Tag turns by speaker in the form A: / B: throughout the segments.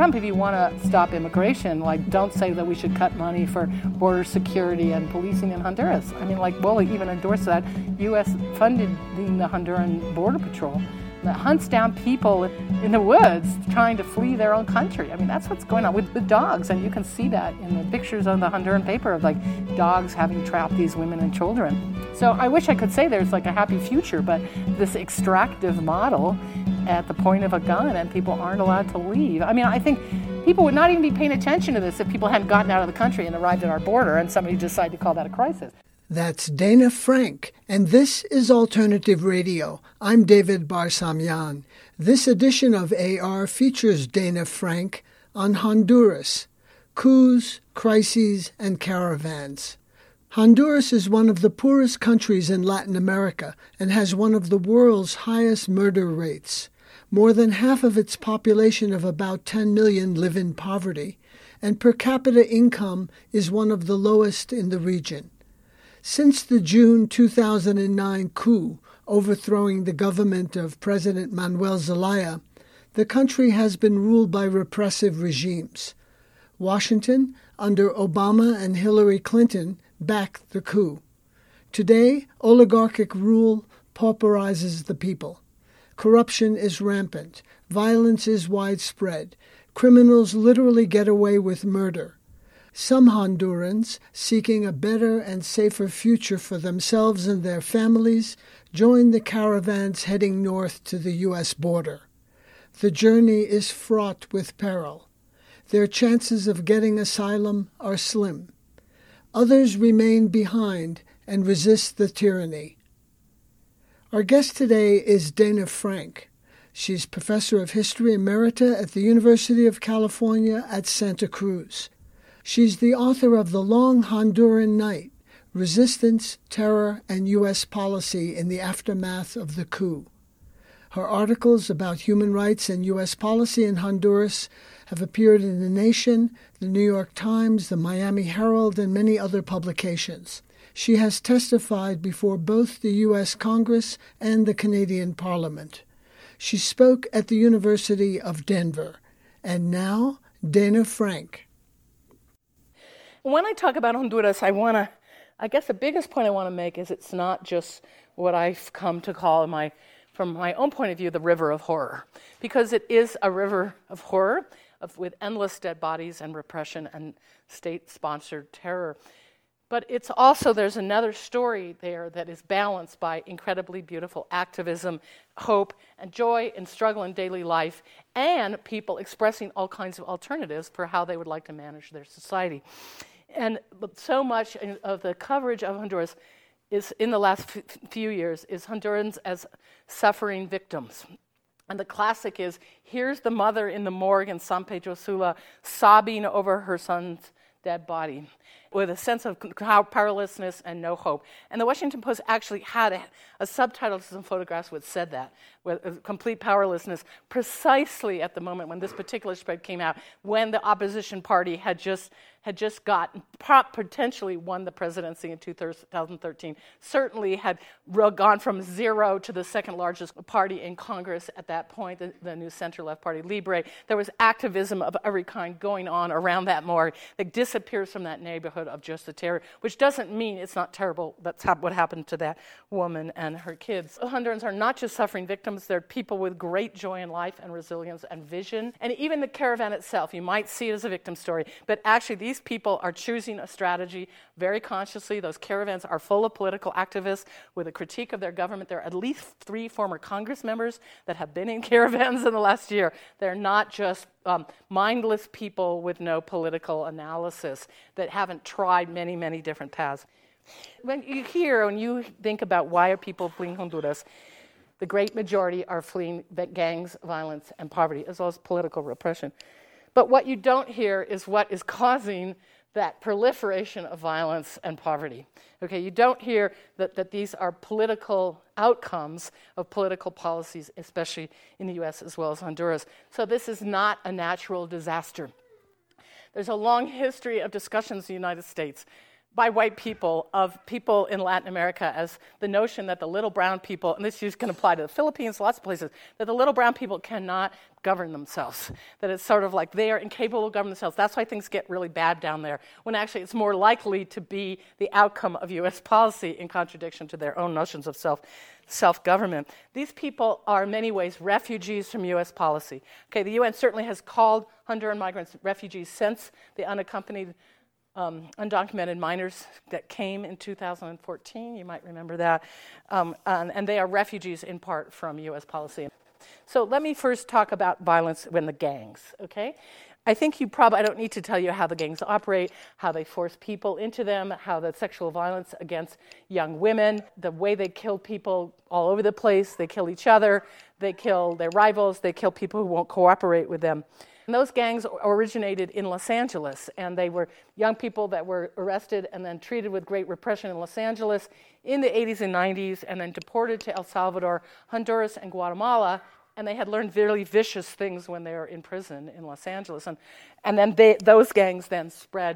A: Trump, if you want to stop immigration, don't say that we should cut money for border security and policing in Honduras. I mean, we'll even endorse that. U.S. funding the Honduran Border Patrol that hunts down people in the woods trying to flee their own country. I mean, that's what's going on with dogs, and you can see that in the pictures on the Honduran paper of dogs having trapped these women and children. So I wish I could say there's a happy future, but this extractive model at the point of a gun and people aren't allowed to leave. I mean, I think people would not even be paying attention to this if people hadn't gotten out of the country and arrived at our border and somebody decided to call that a crisis.
B: That's Dana Frank, and this is Alternative Radio. I'm David Barsamian. This edition of AR features Dana Frank on Honduras, coups, crises, and caravans. Honduras is one of the poorest countries in Latin America and has one of the world's highest murder rates. More than half of its population of about 10 million live in poverty, and per capita income is one of the lowest in the region. Since the June 2009 coup overthrowing the government of President Manuel Zelaya, the country has been ruled by repressive regimes. Washington, under Obama and Hillary Clinton, backed the coup. Today, oligarchic rule pauperizes the people. Corruption is rampant. Violence is widespread. Criminals literally get away with murder. Some Hondurans, seeking a better and safer future for themselves and their families, join the caravans heading north to the U.S. border. The journey is fraught with peril. Their chances of getting asylum are slim. Others remain behind and resist the tyranny. Our guest today is Dana Frank. She's professor of history emerita at the University of California at Santa Cruz. She's the author of The Long Honduran Night, Resistance, Terror, and U.S. Policy in the Aftermath of the Coup. Her articles about human rights and U.S. policy in Honduras have appeared in The Nation, The New York Times, The Miami Herald, and many other publications. She has testified before both the U.S. Congress and the Canadian Parliament. She spoke at the University of Denver. And now, Dana Frank.
A: When I talk about Honduras, I guess the biggest point I want to make is it's not just what I've come to call from my own point of view, the river of horror. Because it is a river of horror with endless dead bodies and repression and state-sponsored terror. But it's also, there's another story there that is balanced by incredibly beautiful activism, hope, and joy and struggle in daily life, and people expressing all kinds of alternatives for how they would like to manage their society. And so much of the coverage of Honduras is, in the last few years, is Hondurans as suffering victims. And the classic is, here's the mother in the morgue in San Pedro Sula sobbing over her son's dead body with a sense of powerlessness and no hope. And the Washington Post actually had a subtitle to some photographs which said that, with complete powerlessness, precisely at the moment when this particular spread came out, when the opposition party had just potentially won the presidency in 2013, certainly had gone from zero to the second largest party in Congress at that point, the new center-left party, Libre. There was activism of every kind going on around that morgue that disappears from that neighborhood of just the terror, which doesn't mean it's not terrible. That's what happened to that woman and her kids. Hondurans are not just suffering victims, they're people with great joy in life and resilience and vision. And even the caravan itself, you might see it as a victim story, but actually these people are choosing a strategy very consciously. Those caravans are full of political activists with a critique of their government. There are at least 3 former Congress members that have been in caravans in the last year. They're not just mindless people with no political analysis that haven't tried many, many different paths. When you think about why are people fleeing Honduras, the great majority are fleeing gangs, violence, and poverty, as well as political repression. But what you don't hear is what is causing that proliferation of violence and poverty. Okay, you don't hear that these are political outcomes of political policies, especially in the U.S. as well as Honduras. So this is not a natural disaster. There's a long history of discussions in the United States by white people of people in Latin America as the notion that the little brown people, and this can apply to the Philippines, lots of places, that the little brown people cannot govern themselves, that it's sort of like they are incapable of governing themselves. That's why things get really bad down there, when actually it's more likely to be the outcome of U.S. policy in contradiction to their own notions of self-government. These people are in many ways refugees from U.S. policy. Okay, the UN certainly has called Honduran migrants refugees since the unaccompanied undocumented minors that came in 2014, you might remember that, and they are refugees in part from U.S. policy. So let me first talk about violence in the gangs, okay? I think I don't need to tell you how the gangs operate, how they force people into them, how the sexual violence against young women, the way they kill people all over the place. They kill each other, they kill their rivals, they kill people who won't cooperate with them. And those gangs originated in Los Angeles, and they were young people that were arrested and then treated with great repression in Los Angeles in the 80s and 90s, and then deported to El Salvador, Honduras, and Guatemala, and they had learned really vicious things when they were in prison in Los Angeles. And then those gangs then spread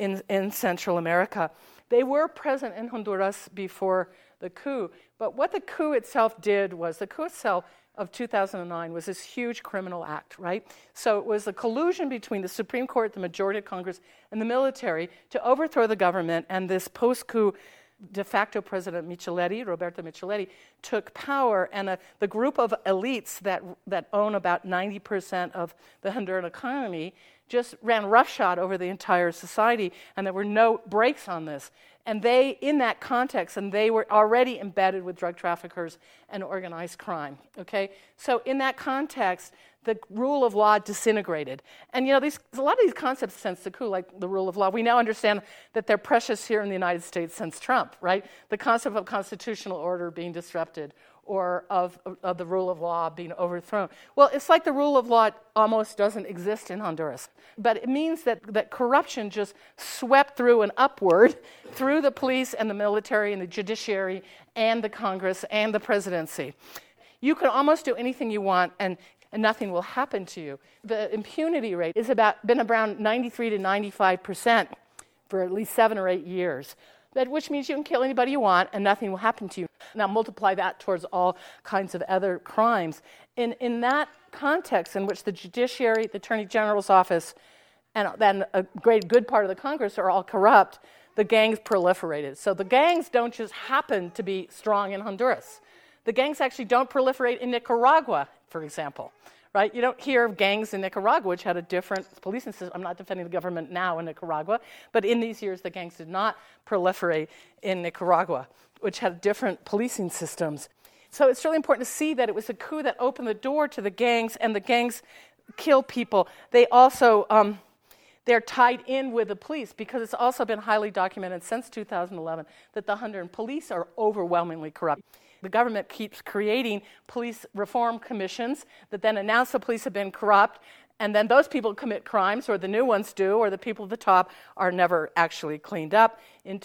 A: in Central America. They were present in Honduras before the coup, but what the coup itself did was, the coup itself of 2009 was this huge criminal act, right? So it was a collusion between the Supreme Court, the majority of Congress, and the military to overthrow the government, and this post-coup de facto president Roberto Micheletti, took power, and the group of elites that own about 90% of the Honduran economy just ran roughshod over the entire society, and there were no brakes on this. And they, in that context, and they were already embedded with drug traffickers and organized crime, okay? So in that context, the rule of law disintegrated. And a lot of these concepts since the coup, like the rule of law, we now understand that they're precious here in the United States since Trump, right? The concept of constitutional order being disrupted, or of the rule of law being overthrown. Well, it's like the rule of law almost doesn't exist in Honduras. But it means that corruption just swept through and upward through the police and the military and the judiciary and the Congress and the presidency. You can almost do anything you want and nothing will happen to you. The impunity rate has been around 93 to 95% for at least 7 or 8 years. Which means you can kill anybody you want and nothing will happen to you. Now multiply that towards all kinds of other crimes. In that context in which the judiciary, the Attorney General's office, and then a good part of the Congress are all corrupt, the gangs proliferated. So the gangs don't just happen to be strong in Honduras. The gangs actually don't proliferate in Nicaragua, for example. Right? You don't hear of gangs in Nicaragua, which had a different policing system. I'm not defending the government now in Nicaragua, but in these years, the gangs did not proliferate in Nicaragua, which had different policing systems. So it's really important to see that it was a coup that opened the door to the gangs, and the gangs kill people. They also, they're tied in with the police, because it's also been highly documented since 2011 that the Honduran police are overwhelmingly corrupt. The government keeps creating police reform commissions that then announce the police have been corrupt, and then those people commit crimes, or the new ones do, or the people at the top are never actually cleaned up. In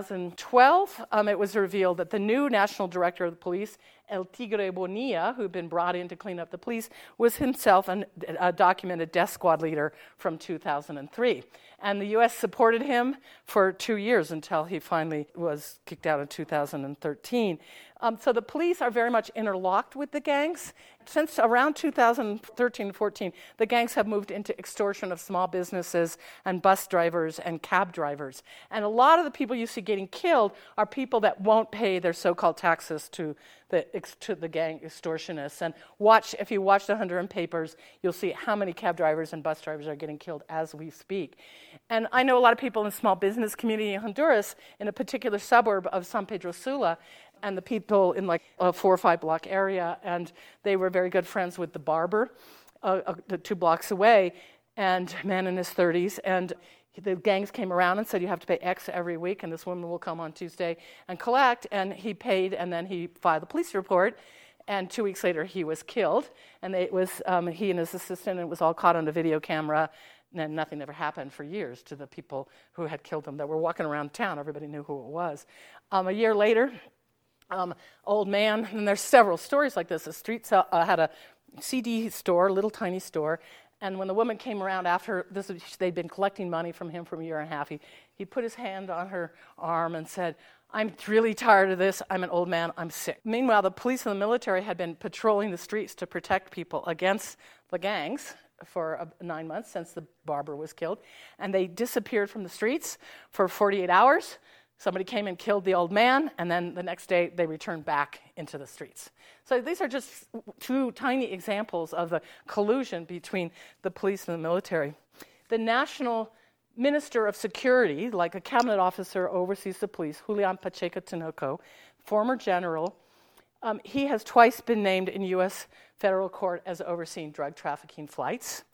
A: 2012, it was revealed that the new national director of the police, El Tigre Bonilla, who'd been brought in to clean up the police, was himself a documented death squad leader from 2003. And the U.S. supported him for 2 years until he finally was kicked out in 2013. So the police are very much interlocked with the gangs. Since around 2013 and 14, the gangs have moved into extortion of small businesses and bus drivers and cab drivers. And a lot of the people you see getting killed are people that won't pay their so-called taxes to the gang extortionists. And if you watch the Honduran papers, you'll see how many cab drivers and bus drivers are getting killed as we speak. And I know a lot of people in the small business community in Honduras, in a particular suburb of San Pedro Sula, and the people in like a 4 or 5 block area, and they were very good friends with the barber 2 blocks away, and a man in his 30s, and the gangs came around and said you have to pay X every week, and this woman will come on Tuesday and collect, and he paid, and then he filed a police report, and 2 weeks later he was killed, and it was he and his assistant, and it was all caught on a video camera, and nothing ever happened for years to the people who had killed him that were walking around town. Everybody knew who it was. A year later, old man, and there's several stories like this. The street had a CD store, a little tiny store, And when the woman came around after this, they'd been collecting money from him for a year and a half, he put his hand on her arm and said, "I'm really tired of this. I'm an old man. I'm sick." Meanwhile, the police and the military had been patrolling the streets to protect people against the gangs for 9 months since the barber was killed. And they disappeared from the streets for 48 hours. Somebody came and killed the old man, and then the next day they returned back into the streets. So these are just two tiny examples of the collusion between the police and the military. The National Minister of Security, like a cabinet officer, oversees the police, Julian Pacheco Tinoco, former general. He has twice been named in U.S. federal court as overseeing drug trafficking flights.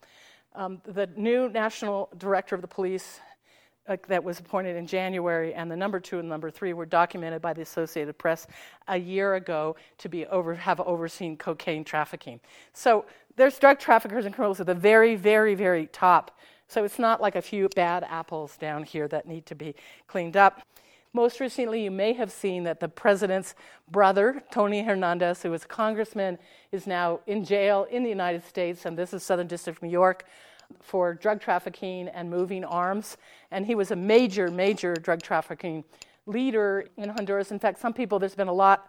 A: The new national director of the police that was appointed in January, and the number 2 and number 3 were documented by the Associated Press a year ago to have overseen cocaine trafficking. So there's drug traffickers and criminals at the very, very, very top. So it's not like a few bad apples down here that need to be cleaned up. Most recently, you may have seen that the president's brother, Tony Hernandez, who was a congressman, is now in jail in the United States, and this is Southern District of New York, for drug trafficking and moving arms. And he was a major, major drug trafficking leader in Honduras. In fact, there's been a lot,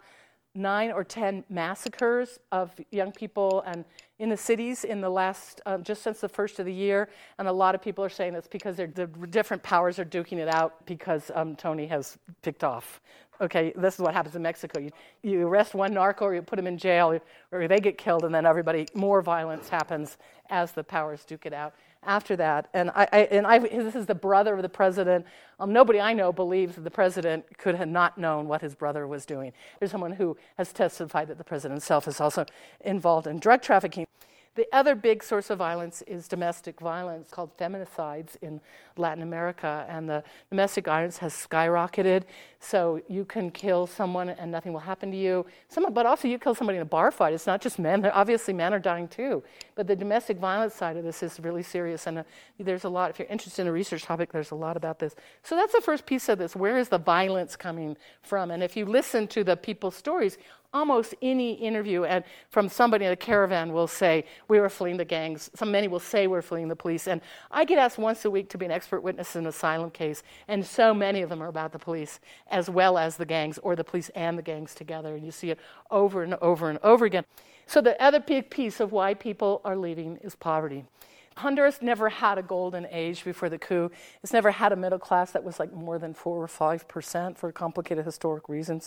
A: 9 or 10 massacres of young people and in the cities in the last, just since the first of the year. And a lot of people are saying it's because the different powers are duking it out because Tony has picked off. Okay, this is what happens in Mexico. You arrest one narco or you put him in jail or they get killed, and then more violence happens as the powers duke it out after that. And this is the brother of the president. Nobody I know believes that the president could have not known what his brother was doing. There's someone who has testified that the president himself is also involved in drug trafficking. The other big source of violence is domestic violence, called feminicides in Latin America, and the domestic violence has skyrocketed. So you can kill someone and nothing will happen to you. But also you kill somebody in a bar fight. It's not just men. Obviously men are dying too. But the domestic violence side of this is really serious, and there's a lot. If you're interested in a research topic, there's a lot about this. So that's the first piece of this. Where is the violence coming from? And if you listen to the people's stories, almost any interview and from somebody in a caravan will say, we were fleeing the gangs. Many will say we're fleeing the police. And I get asked once a week to be an expert witness in an asylum case, and so many of them are about the police as well as the gangs, or the police and the gangs together. And you see it over and over and over again. So the other big piece of why people are leaving is poverty. Honduras never had a golden age before the coup. It's never had a middle class that was like more than 4 or 5% for complicated historic reasons.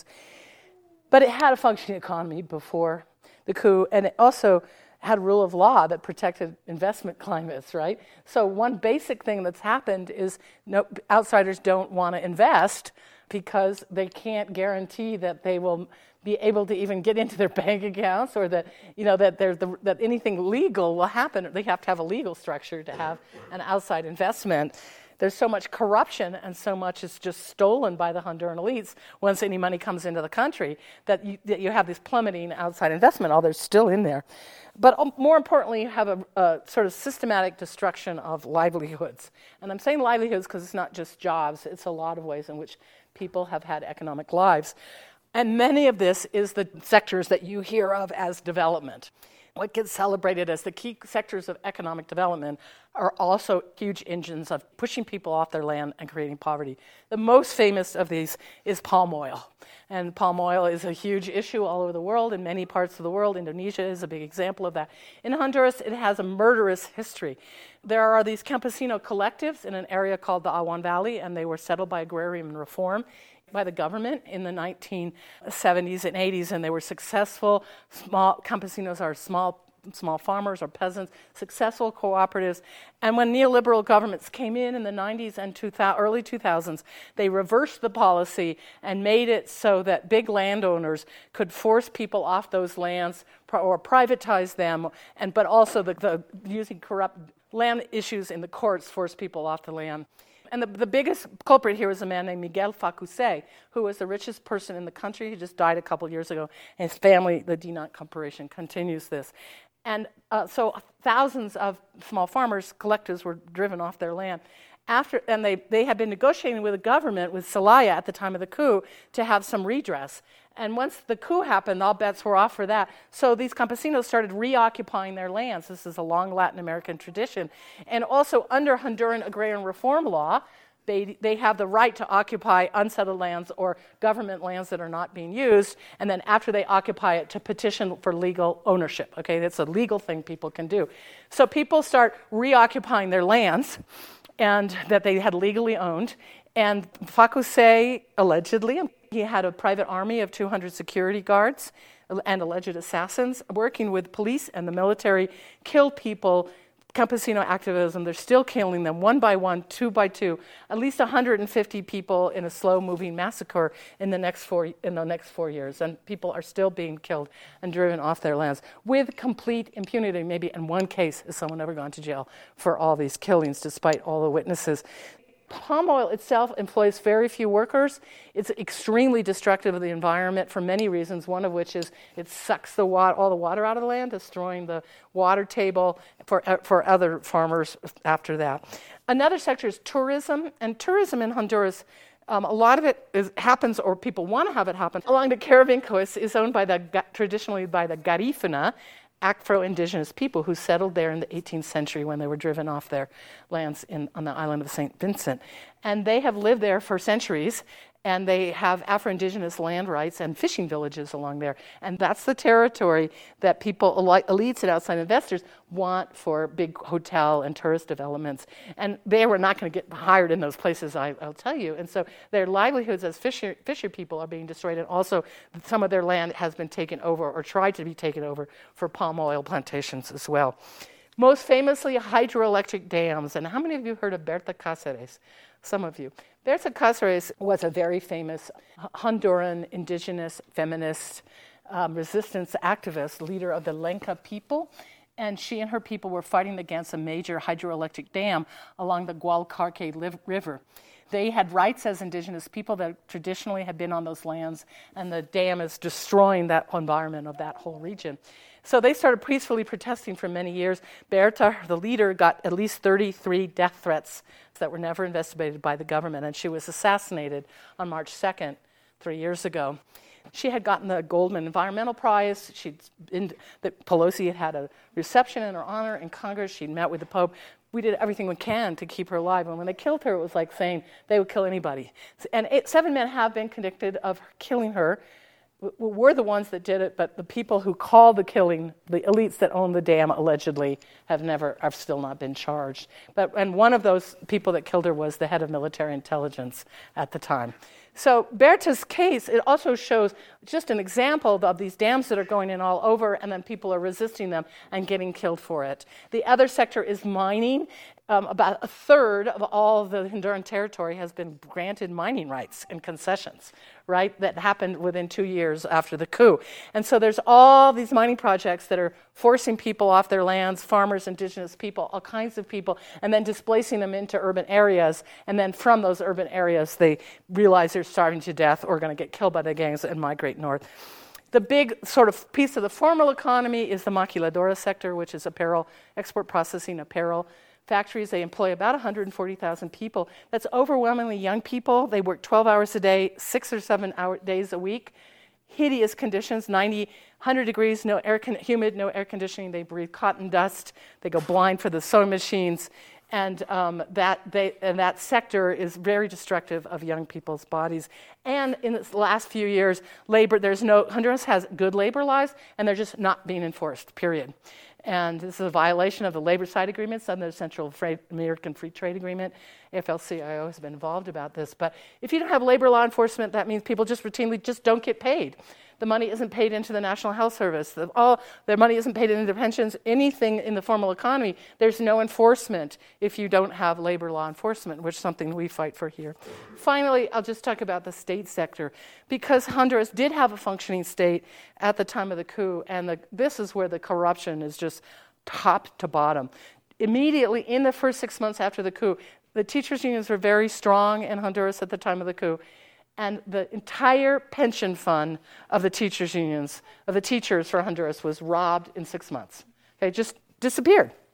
A: But it had a functioning economy before the coup, and it also had rule of law that protected investment climates, right? So one basic thing that's happened is outsiders don't want to invest because they can't guarantee that they will be able to even get into their bank accounts, or that that anything legal will happen. They have to have a legal structure to have an outside investment. There's so much corruption and so much is just stolen by the Honduran elites once any money comes into the country that you have this plummeting outside investment, although it's still in there. But more importantly, you have a sort of systematic destruction of livelihoods. And I'm saying livelihoods because it's not just jobs. It's a lot of ways in which people have had economic lives. And many of this is the sectors that you hear of as development. What gets celebrated as the key sectors of economic development are also huge engines of pushing people off their land and creating poverty. The most famous of these is palm oil. And palm oil is a huge issue all over the world, in many parts of the world. Indonesia is a big example of that. In Honduras, it has a murderous history. There are these campesino collectives in an area called the Awan Valley, and they were settled by agrarian reform by the government in the 1970s and 80s, and they were successful. Small campesinos are small farmers or peasants, successful cooperatives. And when neoliberal governments came in the 90s and early 2000s, they reversed the policy and made it so that big landowners could force people off those lands or privatize them, but also the using corrupt land issues in the courts forced people off the land. And the biggest culprit here is a man named Miguel Facuse, who was the richest person in the country. He just died a couple years ago. And his family, the Dinant Corporation, continues this. And so thousands of small farmers, collectives, were driven off their land. They had been negotiating with the government, with Zelaya at the time of the coup, to have some redress. And once the coup happened, all bets were off for that. So these campesinos started reoccupying their lands. This is a long Latin American tradition. And also under Honduran agrarian reform law, they have the right to occupy unsettled lands or government lands that are not being used, and then after they occupy it, to petition for legal ownership. Okay, that's a legal thing people can do. So people start reoccupying their lands and that they had legally owned. And Facusé, allegedly, he had a private army of 200 security guards and alleged assassins working with police and the military, killed people. Campesino activism, they're still killing them one by one, two by two, at least 150 people in a slow-moving massacre in the next 4 years. And people are still being killed and driven off their lands with complete impunity. Maybe in one case has someone ever gone to jail for all these killings, despite all the witnesses. Palm oil itself employs very few workers. It's extremely destructive of the environment for many reasons, one of which is it sucks all the water out of the land, destroying the water table for other farmers after that. Another sector is tourism, and tourism in Honduras, a lot of it happens, or people want to have it happen, along the Caravincos, is owned traditionally by the Garifuna, Afro-Indigenous people who settled there in the 18th century when they were driven off their lands on the island of St. Vincent. And they have lived there for centuries, and they have Afro-Indigenous land rights and fishing villages along there. And that's the territory that people, elites and outside investors, want for big hotel and tourist developments. And they were not going to get hired in those places, I'll tell you. And so their livelihoods as fisher people are being destroyed, and also some of their land has been taken over or tried to be taken over for palm oil plantations as well. Most famously, hydroelectric dams. And how many of you heard of Berta Cáceres? Some of you. Berta Cáceres was a very famous Honduran indigenous feminist resistance activist, leader of the Lenca people. And she and her people were fighting against a major hydroelectric dam along the Gualcarque River. They had rights as indigenous people that traditionally had been on those lands, and the dam is destroying that environment of that whole region. So they started peacefully protesting for many years. Berta, the leader, got at least 33 death threats that were never investigated by the government, and she was assassinated on March 2nd, 3 years ago. She had gotten the Goldman Environmental Prize. Pelosi had a reception in her honor in Congress. She'd met with the Pope. We did everything we can to keep her alive. And when they killed her, it was like saying they would kill anybody. And 7 men have been convicted of killing her. We're the ones that did it, but the people who called the killing, the elites that owned the dam, allegedly have still not been charged. And one of those people that killed her was the head of military intelligence at the time. So Berta's case, it also shows just an example of these dams that are going in all over, and then people are resisting them and getting killed for it. The other sector is mining. About a third of all of the Honduran territory has been granted mining rights and concessions, right, that happened within 2 years after the coup. And so there's all these mining projects that are forcing people off their lands, farmers, indigenous people, all kinds of people, and then displacing them into urban areas. And then from those urban areas, they realize they're starving to death or going to get killed by the gangs and migrate north. The big sort of piece of the formal economy is the maquiladora sector, which is apparel, export processing apparel factories. They employ about 140,000 people. That's overwhelmingly young people. They work 12 hours a day, 6 or 7 days a week. Hideous conditions, 100 degrees, humid, no air conditioning. They breathe cotton dust. They go blind for the sewing machines. And that sector is very destructive of young people's bodies. And in the last few years, Honduras has good labor laws, and they're just not being enforced, period. And this is a violation of the labor side agreements under the Central American Free Trade Agreement. AFL-CIO has been involved about this. But if you don't have labor law enforcement, that means people just routinely just don't get paid. The money isn't paid into the National Health Service. Their money isn't paid into their pensions. Anything in the formal economy, there's no enforcement if you don't have labor law enforcement, which is something we fight for here. Finally, I'll just talk about the state sector. Because Honduras did have a functioning state at the time of the coup, and this is where the corruption is just top to bottom. Immediately, in the first 6 months after the coup, the teachers' unions were very strong in Honduras at the time of the coup. And the entire pension fund of the teachers' unions, of the teachers for Honduras, was robbed in 6 months. Okay, just disappeared,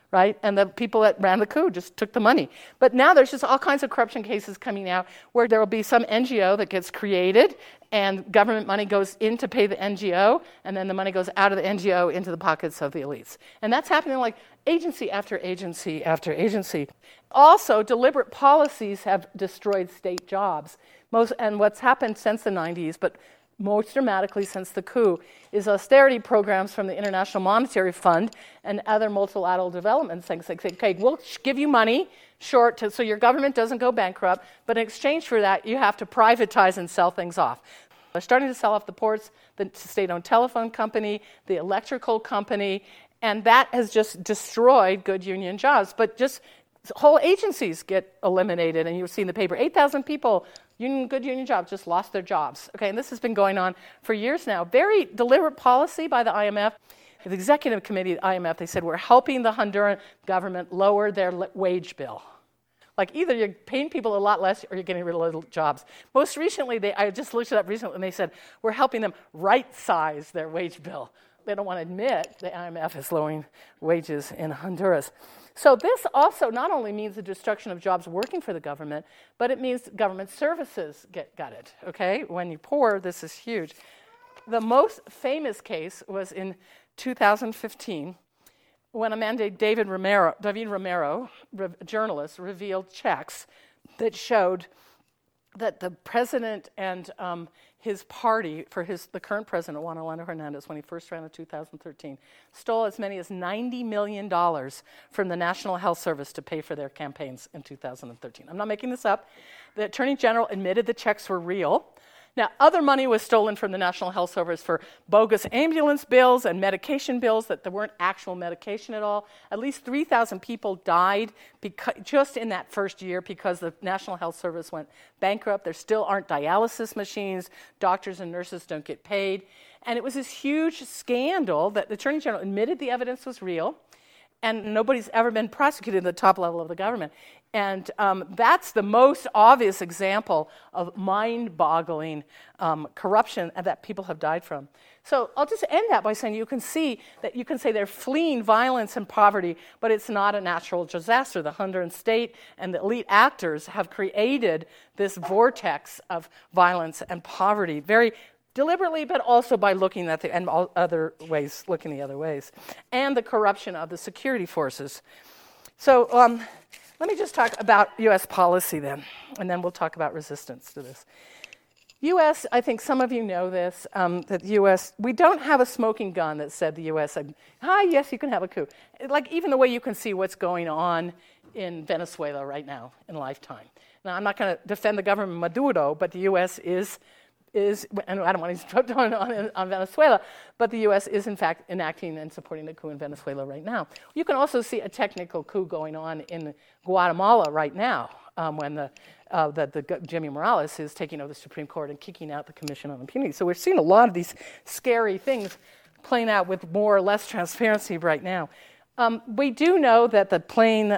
A: right? And the people that ran the coup just took the money. But now there's just all kinds of corruption cases coming out where there will be some NGO that gets created and government money goes in to pay the NGO, and then the money goes out of the NGO into the pockets of the elites. And that's happening like agency after agency after agency. Also, deliberate policies have destroyed state jobs. And what's happened since the 90s, but most dramatically since the coup, is austerity programs from the International Monetary Fund and other multilateral development things. Like, say, okay, we'll give you money so your government doesn't go bankrupt, but in exchange for that, you have to privatize and sell things off. They're starting to sell off the ports, the state-owned telephone company, the electrical company, and that has just destroyed good union jobs. But just whole agencies get eliminated, and you've seen the paper, 8,000 people, good union jobs, just lost their jobs. Okay, and this has been going on for years now. Very deliberate policy by the IMF. The executive committee of the IMF, they said, we're helping the Honduran government lower their wage bill. Like either you're paying people a lot less or you're getting rid of jobs. Most recently, I just looked it up recently, and they said, we're helping them right-size their wage bill. They don't want to admit the IMF is lowering wages in Honduras. So this also not only means the destruction of jobs working for the government, but it means government services get gutted, okay? When you're poor, this is huge. The most famous case was in 2015 when a man named David Romero, a journalist, revealed checks that showed that the president and his party, the current president, Juan Orlando Hernandez, when he first ran in 2013, stole as many as $90 million from the National Health Service to pay for their campaigns in 2013. I'm not making this up. The Attorney General admitted the checks were real. Now, other money was stolen from the National Health Service for bogus ambulance bills and medication bills that there weren't actual medication at all. At least 3,000 people died just in that first year because the National Health Service went bankrupt. There still aren't dialysis machines. Doctors and nurses don't get paid. And it was this huge scandal that the Attorney General admitted the evidence was real, and nobody's ever been prosecuted at the top level of the government. And that's the most obvious example of mind-boggling corruption that people have died from. So I'll just end that by saying you can say they're fleeing violence and poverty, but it's not a natural disaster. The Honduran state and the elite actors have created this vortex of violence and poverty very deliberately, but also by looking at the other ways, and the corruption of the security forces. So let me just talk about U.S. policy then, and then we'll talk about resistance to this. U.S., I think some of you know this, that the U.S., we don't have a smoking gun that said the U.S. said, yes, you can have a coup. Like even the way you can see what's going on in Venezuela right now in Lifetime. Now, I'm not going to defend the government of Maduro, but the U.S. is, and I don't want to put on Venezuela, but the U.S. is in fact enacting and supporting the coup in Venezuela right now. You can also see a technical coup going on in Guatemala right now, when Jimmy Morales is taking over the Supreme Court and kicking out the Commission on Impunity. So we're seeing a lot of these scary things playing out with more or less transparency right now. We do know that the plane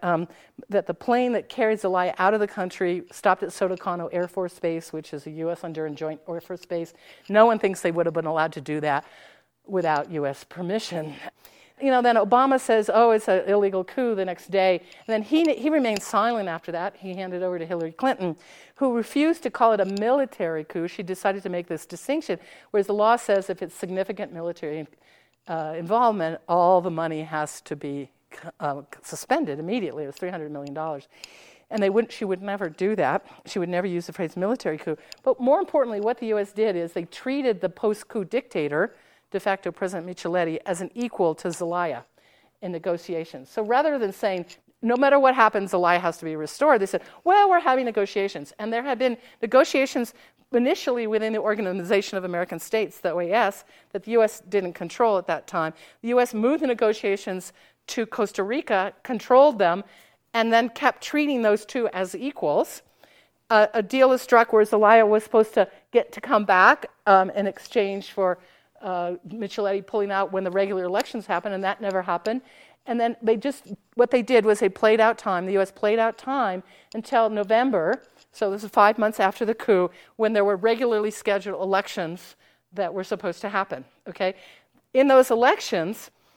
A: that carried Zelaya out of the country stopped at Sotocano Air Force Base, which is a U.S.-Honduran joint Air Force base. No one thinks they would have been allowed to do that without U.S. permission. Then Obama says, it's an illegal coup the next day. And then he remained silent after that. He handed over to Hillary Clinton, who refused to call it a military coup. She decided to make this distinction, whereas the law says if it's significant military involvement, all the money has to be suspended immediately. It was $300 million. And she would never do that. She would never use the phrase military coup. But more importantly, what the U.S. did is they treated the post-coup dictator, de facto President Micheletti, as an equal to Zelaya in negotiations. So rather than saying, no matter what happens, Zelaya has to be restored, they said, we're having negotiations. And there have been negotiations initially within the Organization of American States, the OAS, that the U.S. didn't control at that time. The U.S. moved the negotiations to Costa Rica, controlled them, and then kept treating those two as equals. A deal is struck where Zelaya was supposed to get to come back in exchange for Micheletti pulling out when the regular elections happened, and that never happened. And then what they did was they played out time. The U.S. played out time until November, so this is 5 months after the coup, when there were regularly scheduled elections that were supposed to happen, okay? In those elections,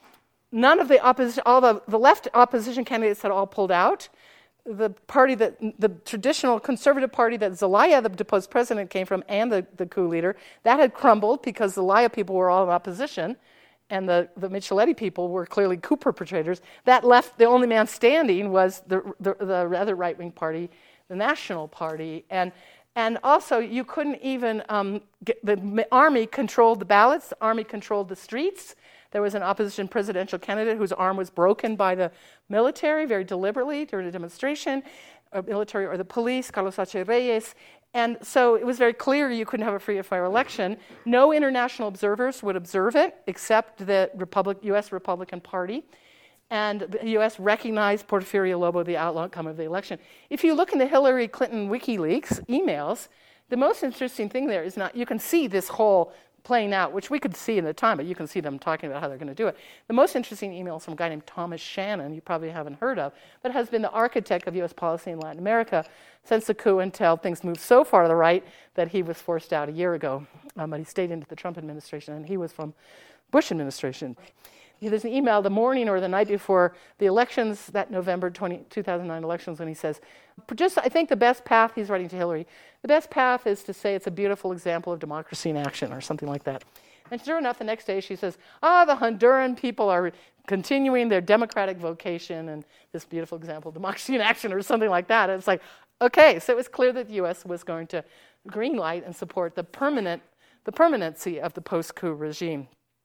A: none of the opposition, all the left opposition candidates had all pulled out. The traditional conservative party that Zelaya, the deposed president, came from, and the coup leader, that had crumbled because the Zelaya people were all in opposition, and the Micheletti people were clearly coup perpetrators. That left, the only man standing was the rather right-wing party, the National Party, and also you couldn't even, the army controlled the ballots, the army controlled the streets. There was an opposition presidential candidate whose arm was broken by the military very deliberately during a demonstration, military or the police, Carlos H. Reyes. And so it was very clear you couldn't have a free and fair election. No international observers would observe it except the U.S. Republican Party. And the U.S. recognized Porfirio Lobo, the outcome of the election. If you look in the Hillary Clinton WikiLeaks emails, the most interesting thing there is you can see this whole playing out, which we could see in the time, but you can see them talking about how they're going to do it. The most interesting email is from a guy named Thomas Shannon, you probably haven't heard of, but has been the architect of U.S. policy in Latin America since the coup until things moved so far to the right that he was forced out a year ago. But he stayed into the Trump administration, and he was from Bush administration. There's an email the morning or the night before the elections, that November 2009 elections, when he says, I think the best path, he's writing to Hillary, the best path is to say it's a beautiful example of democracy in action, or something like that. And sure enough, the next day she says, the Honduran people are continuing their democratic vocation, and this beautiful example of democracy in action, or something like that. And it's like, okay, so it was clear that the U.S. was going to green light and support the permanency of the post-coup regime.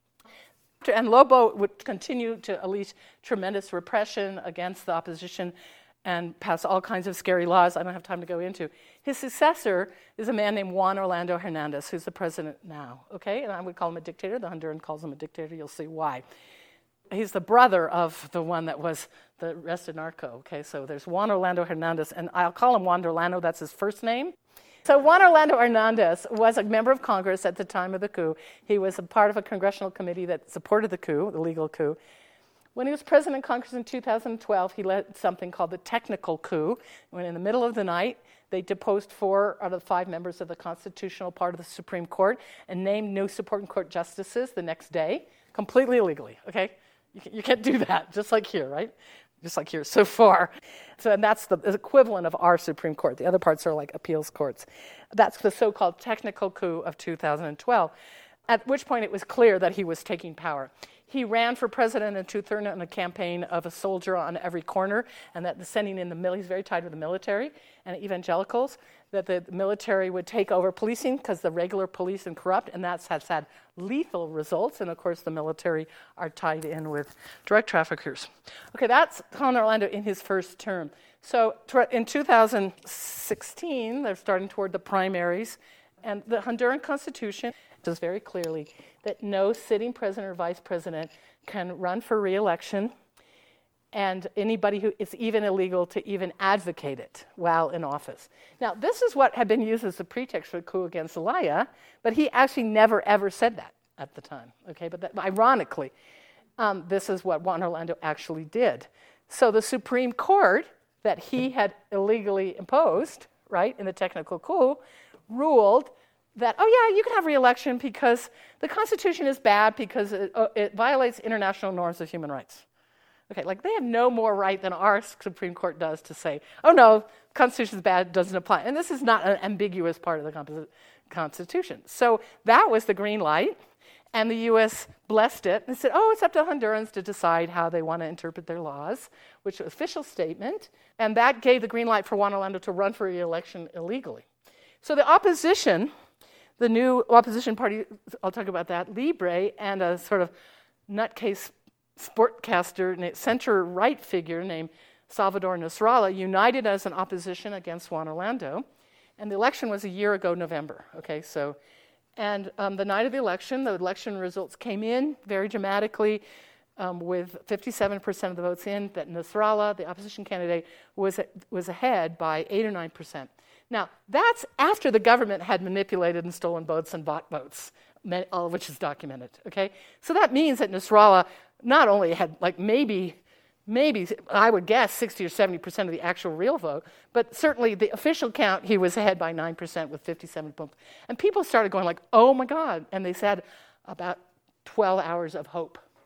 A: And Lobo would continue to unleash tremendous repression against the opposition and pass all kinds of scary laws I don't have time to go into. His successor is a man named Juan Orlando Hernandez, who's the president now, okay? And I would call him a dictator. The Honduran calls him a dictator. You'll see why. He's the brother of the one that was the arrested narco, okay? So there's Juan Orlando Hernandez, and I'll call him Juan Orlando. That's his first name. So Juan Orlando Hernandez was a member of Congress at the time of the coup. He was a part of a congressional committee that supported the coup, the legal coup. When he was president of Congress in 2012, he led something called the technical coup, when in the middle of the night, they deposed 4 out of 5 members of the constitutional part of the Supreme Court and named new Supreme Court justices the next day, completely illegally, okay? You can't do that, just like here, right? Just like here so far. So, and that's the equivalent of our Supreme Court. The other parts are like appeals courts. That's the so-called technical coup of 2012, at which point it was clear that he was taking power. He ran for president in 2013 in a campaign of a soldier on every corner, and that sending in he's very tied with the military and evangelicals, that the military would take over policing because the regular police and corrupt, and that has had lethal results. And of course, the military are tied in with drug traffickers. Okay, that's Juan Orlando in his first term. So in 2016, they're starting toward the primaries, and the Honduran Constitution says very clearly that no sitting president or vice president can run for re-election, and anybody who it's even illegal to even advocate it while in office. Now, this is what had been used as the pretext for the coup against Zelaya, but he actually never ever said that at the time. Okay, but ironically, this is what Juan Orlando actually did. So the Supreme Court that he had illegally imposed, right, in the technical coup, ruled that, you can have re-election because the Constitution is bad because it violates international norms of human rights. Okay, like they have no more right than our Supreme Court does to say, the Constitution is bad, doesn't apply. And this is not an ambiguous part of the Constitution. So that was the green light, and the U.S. blessed it and said, it's up to Hondurans to decide how they want to interpret their laws, which was an official statement, and that gave the green light for Juan Orlando to run for re-election illegally. So the opposition, the new opposition party, I'll talk about that, Libre, and a sort of nutcase sportcaster, center-right figure named Salvador Nasrallah, united as an opposition against Juan Orlando. And the election was a year ago, November. Okay, so, and the night of the election results came in very dramatically with 57% of the votes in, that Nasrallah, the opposition candidate, was ahead by 8 or 9%. Now, that's after the government had manipulated and stolen votes and bought votes, all of which is documented, okay? So that means that Nasrallah not only had maybe I would guess 60 or 70% of the actual real vote, but certainly the official count, he was ahead by 9% with 57 votes. And people started going like, oh my God, and they said about 12 hours of hope.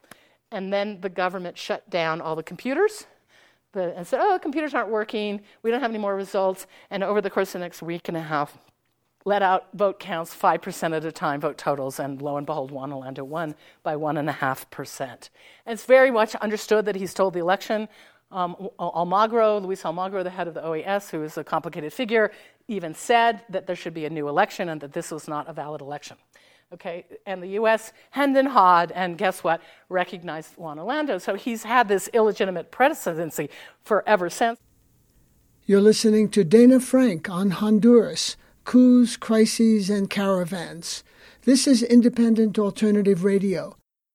A: And then the government shut down all the computers and said, computers aren't working, we don't have any more results. And over the course of the next week and a half, let out vote counts 5% at a time, vote totals, and lo and behold, Juan Orlando won by 1.5%. And it's very much understood that he stole the election. Luis Almagro, the head of the OAS, who is a complicated figure, even said that there should be a new election and that this was not a valid election. Okay, and the U.S. hemmed and hawed, and guess what? Recognized Juan Orlando. So he's had this illegitimate presidency forever since.
B: You're listening to Dana Frank on Honduras, coups, crises, and caravans. This is Independent Alternative Radio.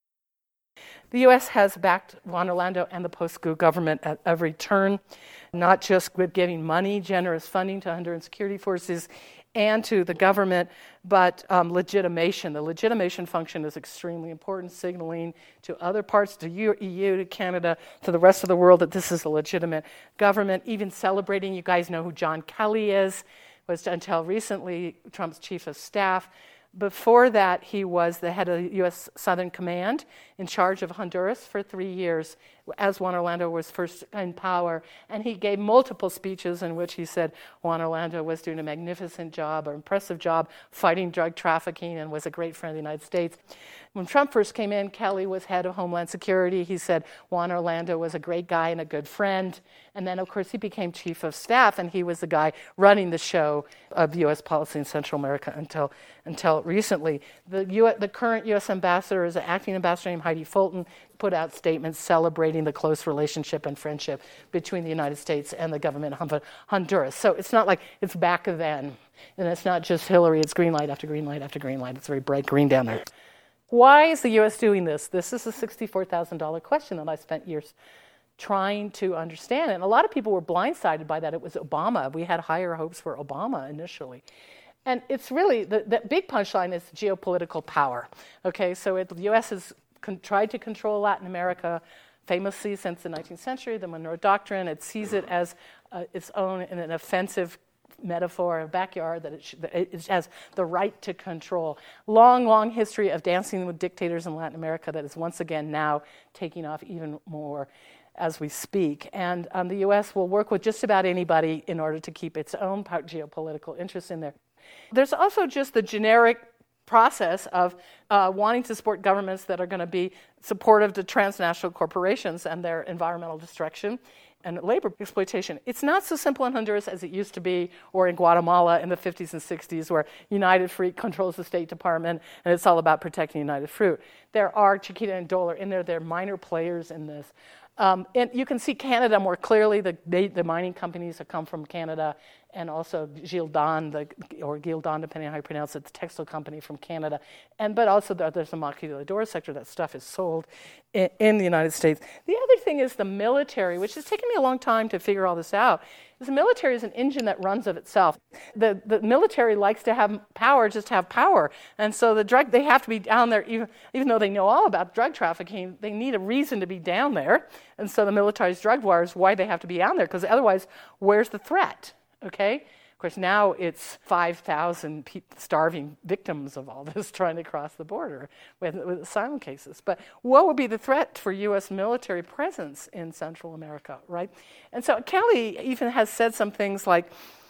A: The U.S. has backed Juan Orlando and the post-coup government at every turn, not just with giving money, generous funding to Honduran security forces and to the government, but legitimation. The legitimation function is extremely important, signaling to other parts, to EU, to Canada, to the rest of the world that this is a legitimate government, even celebrating. You guys know who John Kelly is, was until recently Trump's chief of staff. Before that, he was the head of the U.S. Southern Command in charge of Honduras for 3 years as Juan Orlando was first in power. And he gave multiple speeches in which he said Juan Orlando was doing a magnificent job, or impressive job, fighting drug trafficking and was a great friend of the United States. When Trump first came in, Kelly was head of Homeland Security. He said Juan Orlando was a great guy and a good friend. And then, of course, he became chief of staff, and he was the guy running the show of U.S. policy in Central America until recently. The current U.S. ambassador is an acting ambassador named Heidi Fulton, put out statements celebrating the close relationship and friendship between the United States and the government of Honduras. So it's not like it's back then. And it's not just Hillary, it's green light after green light after green light. It's very bright green down there. Why is the U.S. doing this? This is a $64,000 question that I spent years trying to understand. And a lot of people were blindsided by that. It was Obama. We had higher hopes for Obama initially. And it's really, the big punchline is geopolitical power. Okay, so the U.S. has tried to control Latin America famously since the 19th century, the Monroe Doctrine. It sees it as its own in an offensive metaphor, a backyard that it has the right to control. Long, long history of dancing with dictators in Latin America that is once again now taking off even more as we speak. And the U.S. will work with just about anybody in order to keep its own geopolitical interests in there. There's also just the generic process of wanting to support governments that are going to be supportive to transnational corporations and their environmental destruction and labor exploitation. It's not so simple in Honduras as it used to be, or in Guatemala in the 50s and 60s, where United Fruit controls the State Department, and it's all about protecting United Fruit. There are Chiquita and Dole in there. They're minor players in this. And you can see Canada more clearly. The mining companies that come from Canada, and also Gildan, or Gildan, depending on how you pronounce it, the textile company from Canada. But also there's the maquiladora sector. That stuff is sold in the United States. The other thing is the military, which has taken me a long time to figure all this out. The military is an engine that runs of itself. The military likes to have power, just have power. And so they have to be down there, even though they know all about drug trafficking, they need a reason to be down there. And so the military's drug war is why they have to be down there, because otherwise, where's the threat? Okay? Of course, now it's 5,000 starving victims of all this trying to cross the border with asylum cases. But what would be the threat for U.S. military presence in Central America, right? And so Kelly even has said some things like,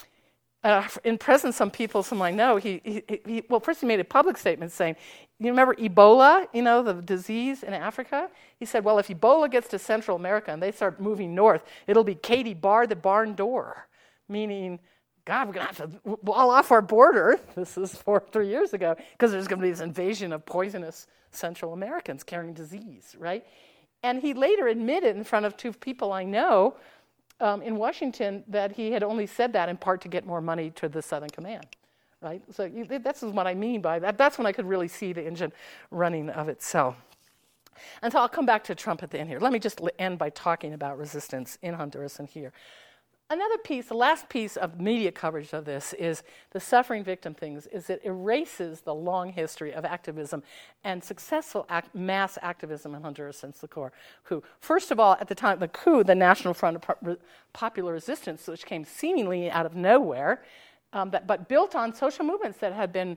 A: in presence some people, I know, first he made a public statement saying, you remember Ebola, the disease in Africa? He said, well, if Ebola gets to Central America and they start moving north, it'll be Katie bar the barn door, meaning, God, we're going to have to wall off our border. This is 3 years ago, because there's going to be this invasion of poisonous Central Americans carrying disease, right? And he later admitted in front of two people I know in Washington that he had only said that in part to get more money to the Southern Command, right? So that's what I mean by that. That's when I could really see the engine running of itself. And so I'll come back to Trump at the end here. Let me just end by talking about resistance in Honduras and here. Another piece, the last piece of media coverage of this is the suffering victim things, is it erases the long history of activism and successful mass activism in Honduras since the coup. First of all, at the time of the coup, the National Front of Popular Resistance, which came seemingly out of nowhere, but built on social movements that had been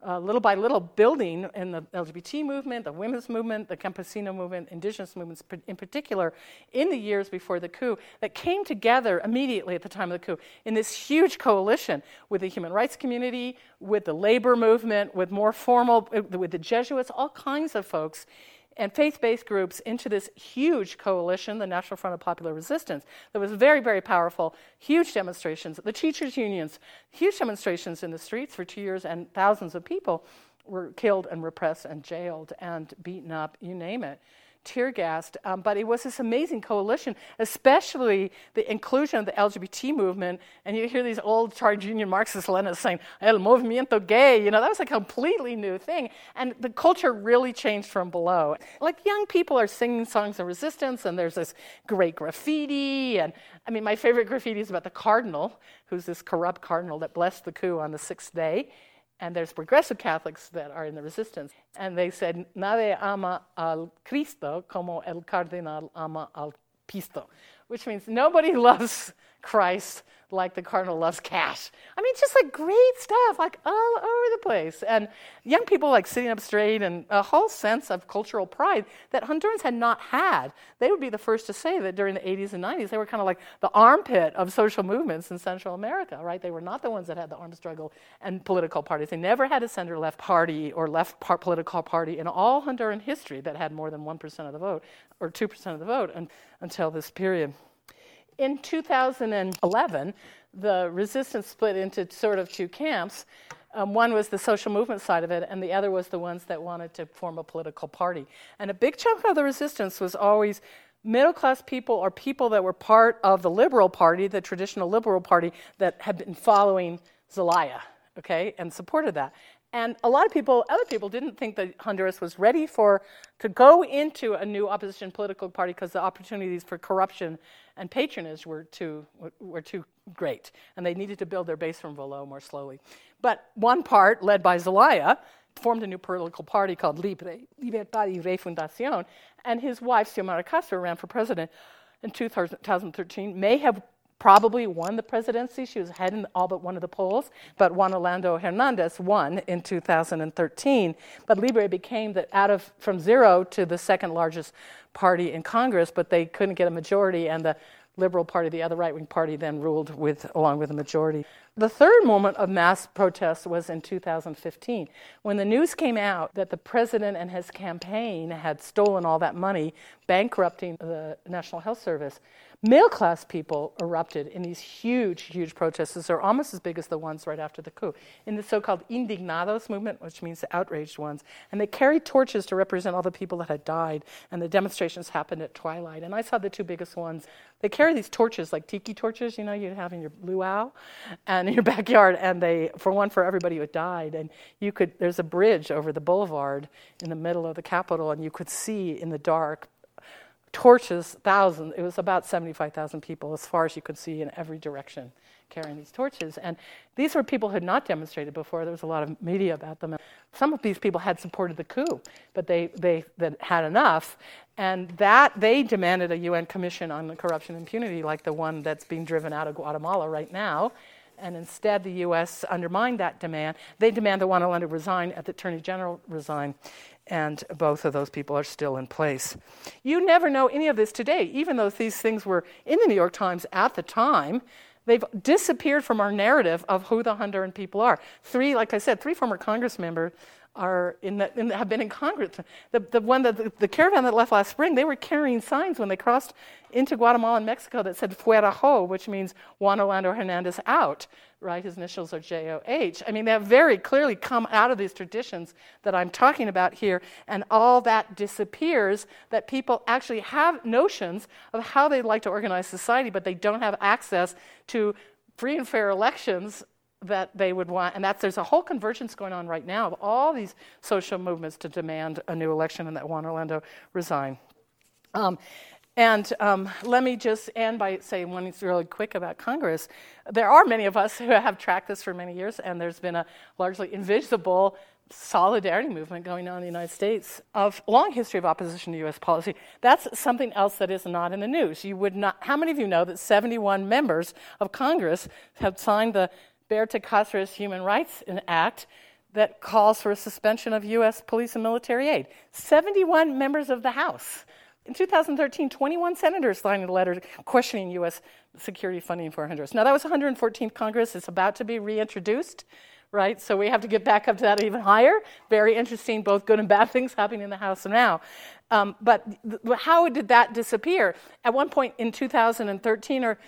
A: little by little building in the LGBT movement, the women's movement, the campesino movement, indigenous movements in particular, in the years before the coup, that came together immediately at the time of the coup in this huge coalition with the human rights community, with the labor movement, with more formal, with the Jesuits, all kinds of folks, and faith-based groups into this huge coalition, the National Front of Popular Resistance, that was very, very powerful, huge demonstrations, the teachers' unions, huge demonstrations in the streets for 2 years, and thousands of people were killed and repressed and jailed and beaten up, you name it, tear gassed. But it was this amazing coalition, especially the inclusion of the LGBT movement. And you hear these old trade union Marxist-Leninists saying, El movimiento gay, that was a completely new thing. And the culture really changed from below. Like, young people are singing songs of resistance, and there's this great graffiti. And I mean, my favorite graffiti is about the cardinal, who's this corrupt cardinal that blessed the coup on the 6th day. And there's progressive Catholics that are in the resistance. And they said, Nadie ama al Cristo como el cardenal ama al pisto, which means nobody loves Christ like the cardinal loves cash. I mean, just like great stuff, like all over the place. And young people like sitting up straight, and a whole sense of cultural pride that Hondurans had not had. They would be the first to say that during the 80s and 90s, they were kind of like the armpit of social movements in Central America, right? They were not the ones that had the armed struggle and political parties. They never had a center-left party or political party in all Honduran history that had more than 1% of the vote or 2% of the vote until this period. In 2011, the resistance split into sort of two camps. One was the social movement side of it, and the other was the ones that wanted to form a political party. And a big chunk of the resistance was always middle-class people or people that were part of the Liberal Party, the traditional Liberal Party, that had been following Zelaya, okay, and supported that. And a lot of people, other people, didn't think that Honduras was ready to go into a new opposition political party because the opportunities for corruption and patronage were too great, and they needed to build their base from below more slowly. But one part, led by Zelaya, formed a new political party called Libertad y Refundación, and his wife, Xiomara Castro, ran for president in 2013, may have probably won the presidency. She was ahead in all but one of the polls, but Juan Orlando Hernandez won in 2013. But Libre became from zero to the second largest party in Congress, but they couldn't get a majority, and the Liberal Party, the other right-wing party, then ruled along with a majority. The third moment of mass protest was in 2015, when the news came out that the president and his campaign had stolen all that money, bankrupting the National Health Service. Middle-class people erupted in these huge, huge protests. They're almost as big as the ones right after the coup, in the so-called Indignados movement, which means the outraged ones. And they carried torches to represent all the people that had died, and the demonstrations happened at twilight. And I saw the two biggest ones. They carry these torches, like tiki torches, you'd have in your luau and in your backyard, and for everybody who had died. And there's a bridge over the boulevard in the middle of the Capitol, and you could see in the dark torches, thousands. It was about 75,000 people as far as you could see in every direction carrying these torches. And these were people who had not demonstrated before. There was a lot of media about them. Some of these people had supported the coup, but they had enough. And that they demanded a UN commission on corruption and impunity, like the one that's being driven out of Guatemala right now. And instead, the U.S. undermined that demand. They demand that Juan Orlando resign, and the Attorney General resign, and both of those people are still in place. You never know any of this today, even though these things were in the New York Times at the time. They've disappeared from our narrative of who the Honduran people are. Three former Congress members have been in Congress. The caravan that left last spring, they were carrying signs when they crossed into Guatemala and Mexico that said "Fuera Ho," which means Juan Orlando Hernandez out, right? His initials are JOH. I mean, they have very clearly come out of these traditions that I'm talking about here, and all that disappears, that people actually have notions of how they'd like to organize society, but they don't have access to free and fair elections that they would want, and there's a whole convergence going on right now of all these social movements to demand a new election and that Juan Orlando resign. Let me just end by saying one thing really quick about Congress. There are many of us who have tracked this for many years, and there's been a largely invisible solidarity movement going on in the United States of a long history of opposition to U.S. policy. That's something else that is not in the news. How many of you know that 71 members of Congress have signed the Berta Cáceres Human Rights Act that calls for a suspension of U.S. police and military aid. 71 members of the House. In 2013, 21 senators signed a letter questioning U.S. security funding for Honduras. Now, that was 114th Congress. It's about to be reintroduced, right? So we have to get back up to that even higher. Very interesting, both good and bad things happening in the House now. But how did that disappear? At one point in 2013 or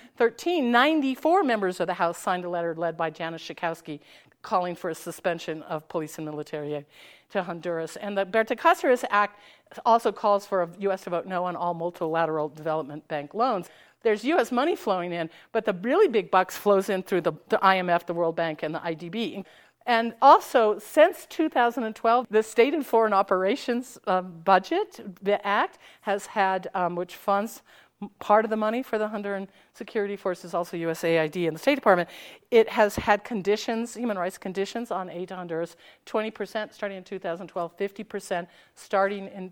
A: 94 members of the House signed a letter led by Janusz Schakowsky calling for a suspension of police and military aid to Honduras. And the Berta Cáceres Act also calls for the U.S. to vote no on all multilateral development bank loans. There's U.S. money flowing in, but the really big bucks flows in through the IMF, the World Bank, and the IDB. And also, since 2012, the State and Foreign Operations Budget, the Act, has had, which funds part of the money for the Honduran security forces, also USAID and the State Department. It has had conditions, human rights conditions on aid to Honduras, 20% starting in 2012, 50% starting in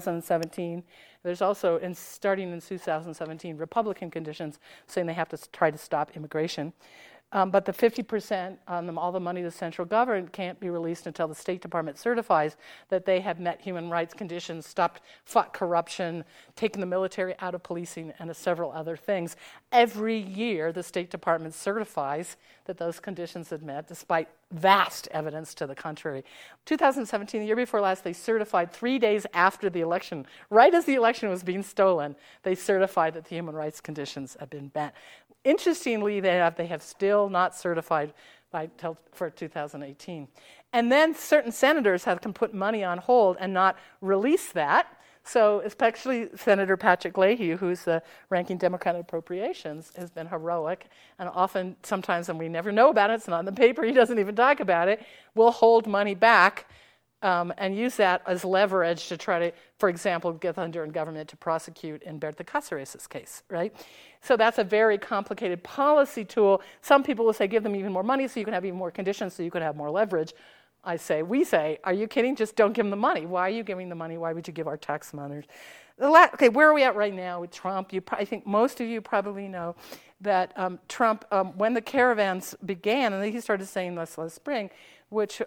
A: 2017. There's also, starting in 2017, Republican conditions saying they have to try to stop immigration. But the 50% on them, all the money to the central government can't be released until the State Department certifies that they have met human rights conditions, fought corruption, taken the military out of policing, and several other things. Every year, the State Department certifies that those conditions have met, despite vast evidence to the contrary. 2017, the year before last, they certified 3 days after the election, right as the election was being stolen, they certified that the human rights conditions have been met. Interestingly, they have still not certified for 2018. And then certain senators can put money on hold and not release that. So especially Senator Patrick Leahy, who's the ranking Democrat on appropriations, has been heroic. And often, sometimes, and we never know about it, it's not in the paper, he doesn't even talk about it, will hold money back and use that as leverage to try to, for example, get the Honduran government to prosecute in Berta Cáceres' case, right? So that's a very complicated policy tool. Some people will say, give them even more money so you can have even more conditions so you can have more leverage. We say, are you kidding? Just don't give them the money. Why are you giving the money? Why would you give our tax money? Okay, where are we at right now with Trump? I think most of you probably know that Trump, when the caravans began, and he started saying this last spring, which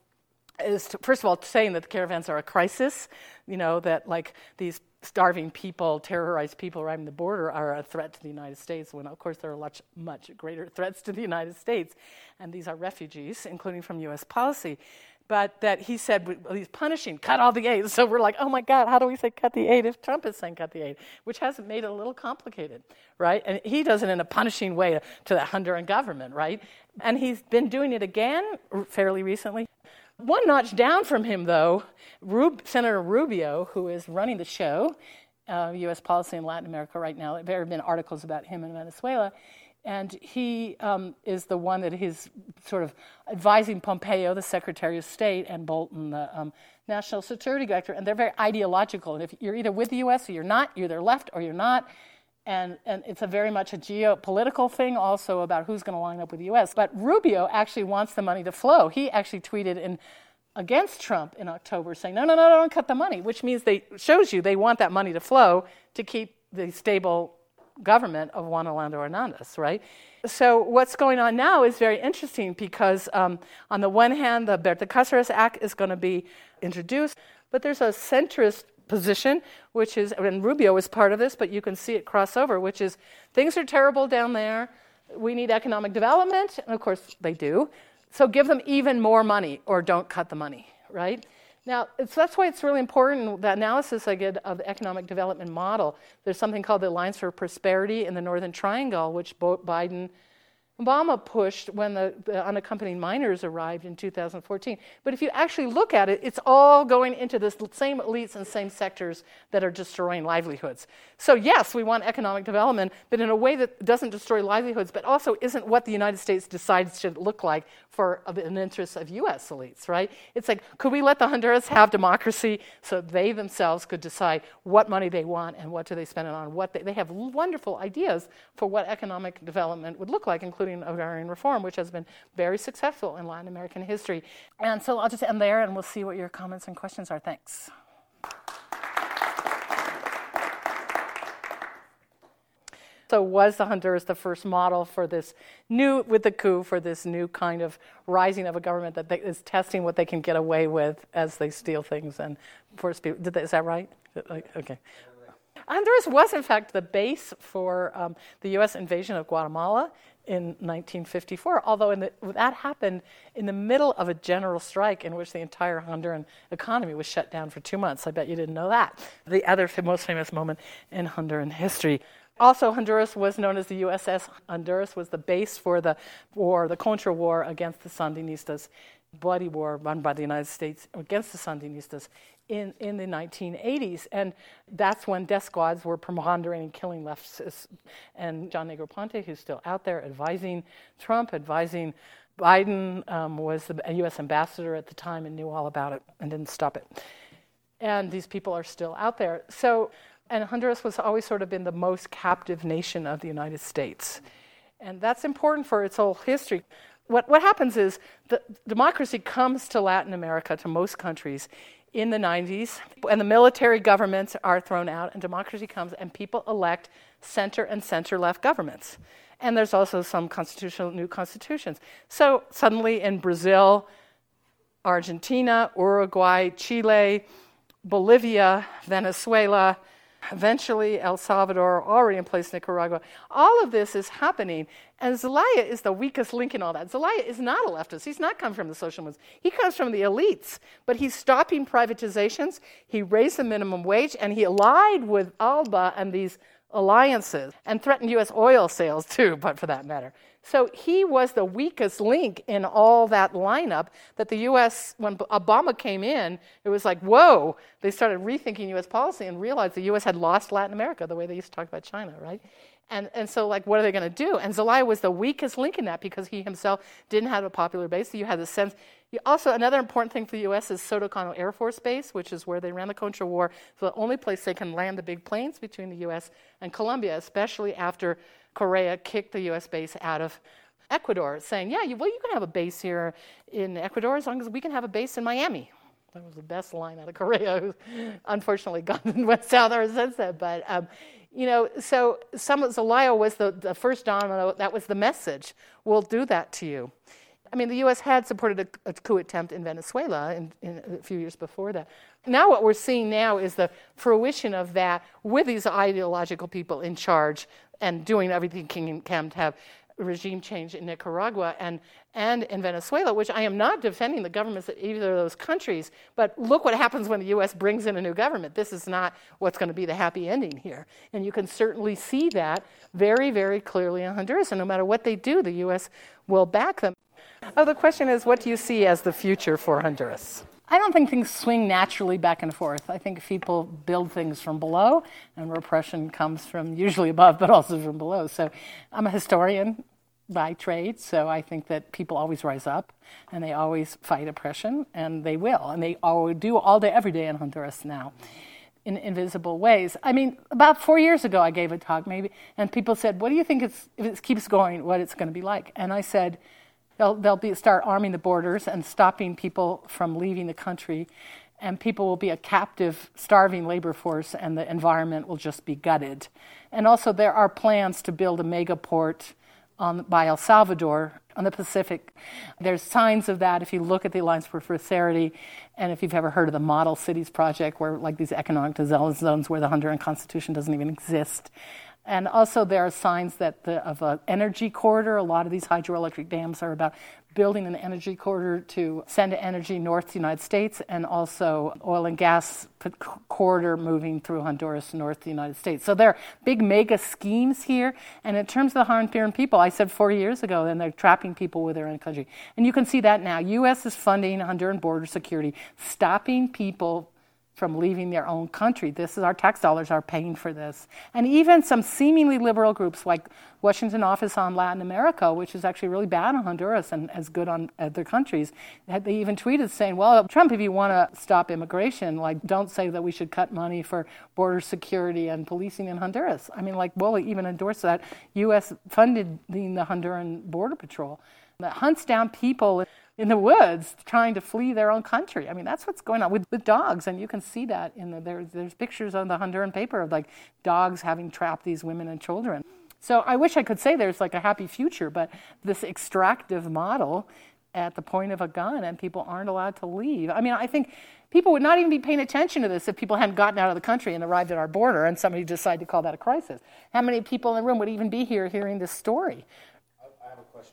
A: is, first of all, saying that the caravans are a crisis, that like these starving people, terrorized people arriving at the border are a threat to the United States, when of course there are much greater threats to the United States, and these are refugees, including from U.S. policy. But that he said he's punishing, cut all the aid. So we're like, oh my God, how do we say cut the aid if Trump is saying cut the aid? Which has made it a little complicated, right? And he does it in a punishing way to the Honduran government, right? And he's been doing it again fairly recently. One notch down from him, though, Senator Rubio, who is running the show, U.S. policy in Latin America right now. There have been articles about him in Venezuela. And he is the one that is sort of advising Pompeo, the Secretary of State, and Bolton, the National Security Director. And they're very ideological. And if you're either with the U.S. or you're not, you're either left or you're not. And it's very much a geopolitical thing also about who's going to line up with the U.S. But Rubio actually wants the money to flow. He actually tweeted against Trump in October saying, no, don't cut the money, which means shows you they want that money to flow to keep the stable government of Juan Orlando Hernandez, right? So what's going on now is very interesting because on the one hand, the Berta Cáceres Act is going to be introduced, but there's a centrist position, which is, and Rubio is part of this, but you can see it cross over, which is things are terrible down there. We need economic development, and of course they do. So give them even more money or don't cut the money, right? Now, that's why it's really important, the analysis I get of the economic development model. There's something called the Alliance for Prosperity in the Northern Triangle, which Biden Obama pushed when the unaccompanied minors arrived in 2014. But if you actually look at it, it's all going into the same elites and same sectors that are destroying livelihoods. So yes, we want economic development, but in a way that doesn't destroy livelihoods, but also isn't what the United States decides should look like for an interest of U.S. elites, right? It's like, could we let the Honduras have democracy so they themselves could decide what money they want and what do they spend it on? They have wonderful ideas for what economic development would look like, including agrarian reform, which has been very successful in Latin American history. And so I'll just end there, and we'll see what your comments and questions are. Thanks. So was the Honduras the first model for this new, with the coup, for this new kind of rising of a government that is testing what they can get away with as they steal things and force people? Is that right? Okay. Honduras was, in fact, the base for the U.S. invasion of Guatemala in 1954, although that happened in the middle of a general strike in which the entire Honduran economy was shut down for 2 months. I bet you didn't know that. The other most famous moment in Honduran history. Also, Honduras was known as the USS Honduras, was the base for the war, the Contra War against the Sandinistas, bloody war run by the United States against the Sandinistas in the 1980s. And that's when death squads were preponderating, killing leftists. And John Negroponte, who's still out there advising Trump, advising Biden, was a U.S. ambassador at the time and knew all about it and didn't stop it. And these people are still out there. And Honduras was always sort of been the most captive nation of the United States. And that's important for its whole history. What happens is the democracy comes to Latin America, to most countries, in the 90s, and the military governments are thrown out, and democracy comes, and people elect center and center-left governments. And there's also some new constitutions. So suddenly in Brazil, Argentina, Uruguay, Chile, Bolivia, Venezuela, eventually El Salvador, already in place Nicaragua. All of this is happening, and Zelaya is the weakest link in all that. Zelaya is not a leftist. He's not come from the social movements. He comes from the elites, but he's stopping privatizations. He raised the minimum wage, and he allied with ALBA and these alliances, and threatened U.S. oil sales too, but for that matter. So he was the weakest link in all that lineup that the U.S., when Obama came in, it was like, whoa, they started rethinking U.S. policy and realized the U.S. had lost Latin America the way they used to talk about China, right? And so, like, what are they going to do? And Zelaya was the weakest link in that because he himself didn't have a popular base. So you had the sense. Also, another important thing for the U.S. is Soto Cano Air Force Base, which is where they ran the Contra War. So the only place they can land the big planes between the U.S. and Colombia, especially after Correa kicked the U.S. base out of Ecuador, saying, yeah, you can have a base here in Ecuador as long as we can have a base in Miami. That was the best line out of Correa, who's unfortunately gone and went south ever since then. But, so Zelaya was the first domino. That was the message. We'll do that to you. I mean, the U.S. had supported a coup attempt in Venezuela in a few years before that. Now what we're seeing now is the fruition of that with these ideological people in charge and doing everything they can to have regime change in Nicaragua and in Venezuela, which I am not defending the governments of either of those countries, but look what happens when the U.S. brings in a new government. This is not what's going to be the happy ending here. And you can certainly see that very, very clearly in Honduras. And no matter what they do, the U.S. will back them. Oh, the question is, what do you see as the future for Honduras? I don't think things swing naturally back and forth. I think people build things from below, and repression comes from usually above, but also from below. So I'm a historian by trade, so I think that people always rise up, and they always fight oppression, and they will. And they do all day, every day in Honduras now, in invisible ways. I mean, about 4 years ago, I gave a talk, maybe, and people said, what do you think if it keeps going, what it's going to be like? And I said, They'll start arming the borders and stopping people from leaving the country, and people will be a captive, starving labor force, and the environment will just be gutted. And also there are plans to build a mega port by El Salvador on the Pacific. There's signs of that if you look at the Alliance for Prosperity, and if you've ever heard of the Model Cities Project, where like these economic development zones where the Honduran Constitution doesn't even exist. And also there are signs that of an energy corridor. A lot of these hydroelectric dams are about building an energy corridor to send energy north to the United States, and also oil and gas corridor moving through Honduras north to the United States. So there are big mega schemes here. And in terms of the Honduran people, I said 4 years ago, and they're trapping people with their own country. And you can see that now. U.S. is funding Honduran border security, stopping people from leaving their own country. Our tax dollars are paying for this. And even some seemingly liberal groups like Washington Office on Latin America, which is actually really bad on Honduras and as good on other countries, they even tweeted saying, well, Trump, if you want to stop immigration, like, don't say that we should cut money for border security and policing in Honduras. I mean, like, well, even endorsed that. U.S. funded the Honduran Border Patrol that hunts down people in the woods trying to flee their own country. I mean, that's what's going on with dogs, and you can see that there's pictures on the Honduran paper of like dogs having trapped these women and children. So I wish I could say there's like a happy future, but this extractive model at the point of a gun and people aren't allowed to leave. I mean, I think people would not even be paying attention to this if people hadn't gotten out of the country and arrived at our border and somebody decided to call that a crisis. How many people in the room would even be here hearing this story?
C: I have a question.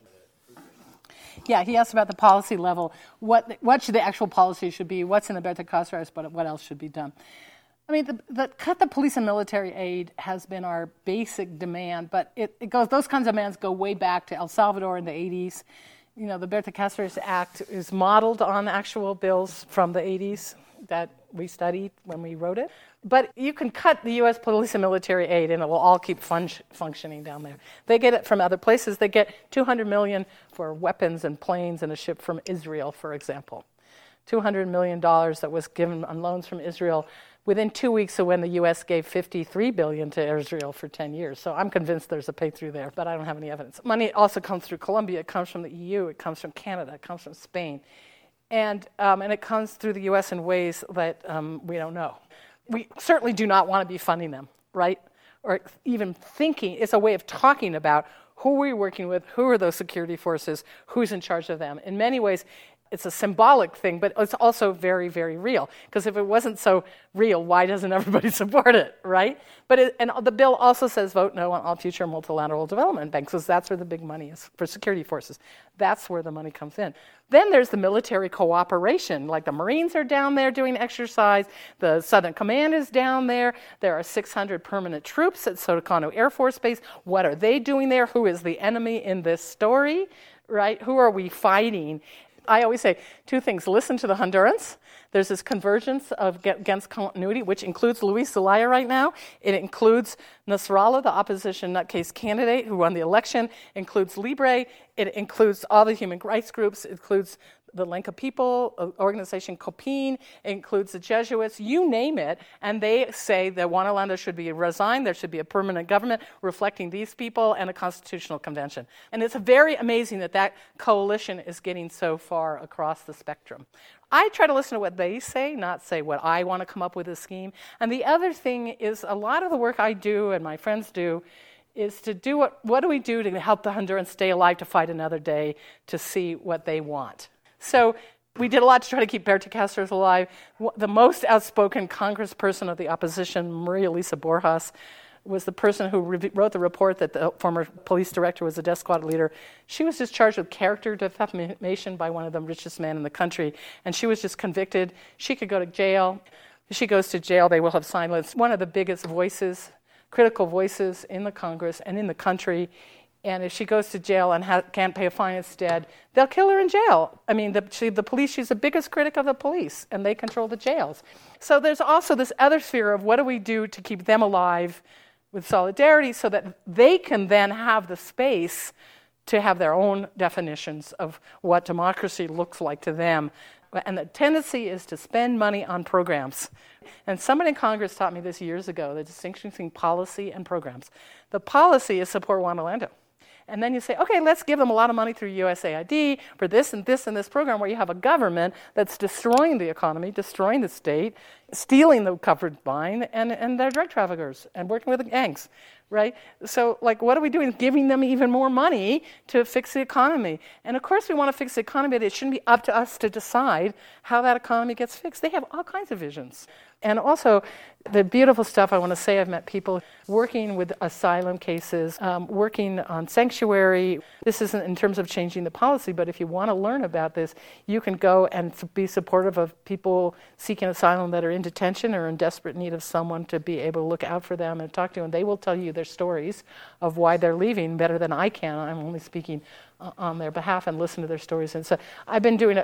A: Yeah, he asked about the policy level. What should the actual policy should be? What's in the Berta Cáceres, but what else should be done? I mean, the cut the police and military aid has been our basic demand, but it goes. Those kinds of demands go way back to El Salvador in the 80s. You know, the Berta Cáceres Act is modeled on actual bills from the 80s that we studied when we wrote it. But you can cut the U.S. police and military aid, and it will all keep functioning down there. They get it from other places. They get $200 million for weapons and planes and a ship from Israel, for example. $200 million that was given on loans from Israel within 2 weeks of when the U.S. gave $53 billion to Israel for 10 years. So I'm convinced there's a pay-through there, but I don't have any evidence. Money also comes through Colombia. It comes from the EU. It comes from Canada. It comes from Spain. And it comes through the U.S. in ways that we don't know. We certainly do not want to be funding them, right? Or even thinking. It's a way of talking about who we're working with, who are those security forces, who's in charge of them. In many ways, it's a symbolic thing, but it's also very, very real. Because if it wasn't so real, why doesn't everybody support it, right? And the bill also says vote no on all future multilateral development banks, because that's where the big money is for security forces. That's where the money comes in. Then there's the military cooperation, like the Marines are down there doing exercise, the Southern Command is down there, there are 600 permanent troops at Sotocono Air Force Base. What are they doing there? Who is the enemy in this story, right? Who are we fighting? I always say two things. Listen to the Hondurans. There's this convergence against continuity, which includes Luis Zelaya right now. It includes Nasrallah, the opposition nutcase candidate who won the election. It includes Libre. It includes all the human rights groups. It includes the Lenca people, organization COPIN. It includes the Jesuits. You name it. And they say that Juan Orlando should be resigned. There should be a permanent government reflecting these people and a constitutional convention. And it's very amazing that coalition is getting so far across the spectrum. I try to listen to what they say, not say what I want to come up with a scheme. And the other thing is a lot of the work I do and my friends do is to do what do we do to help the Hondurans stay alive to fight another day, to see what they want. So we did a lot to try to keep Berta Cáceres alive. The most outspoken congressperson of the opposition, Maria Elisa Borjas, was the person who wrote the report that the former police director was a death squad leader. She was just charged with character defamation by one of the richest men in the country, and she was just convicted. She could go to jail. If she goes to jail, they will have silenced one of the biggest voices, critical voices in the Congress and in the country. And if she goes to jail and can't pay a fine instead, they'll kill her in jail. I mean, the police, she's the biggest critic of the police, and they control the jails. So there's also this other sphere of what do we do to keep them alive with solidarity so that they can then have the space to have their own definitions of what democracy looks like to them. And the tendency is to spend money on programs. And somebody in Congress taught me this years ago, the distinction between policy and programs. The policy is support Juan Orlando. And then you say, okay, let's give them a lot of money through USAID for this and this and this program, where you have a government that's destroying the economy, destroying the state, stealing the covered line, and they're drug traffickers and working with the gangs, right? So, what are we doing? Giving them even more money to fix the economy. And of course we want to fix the economy, but it shouldn't be up to us to decide how that economy gets fixed. They have all kinds of visions. And also, the beautiful stuff, I want to say, I've met people working with asylum cases, working on sanctuary. This isn't in terms of changing the policy, but if you want to learn about this, you can go and be supportive of people seeking asylum that are in detention or in desperate need of someone to be able to look out for them and talk to them. And they will tell you their stories of why they're leaving better than I can. I'm only speaking on their behalf and listen to their stories. And so I've been doing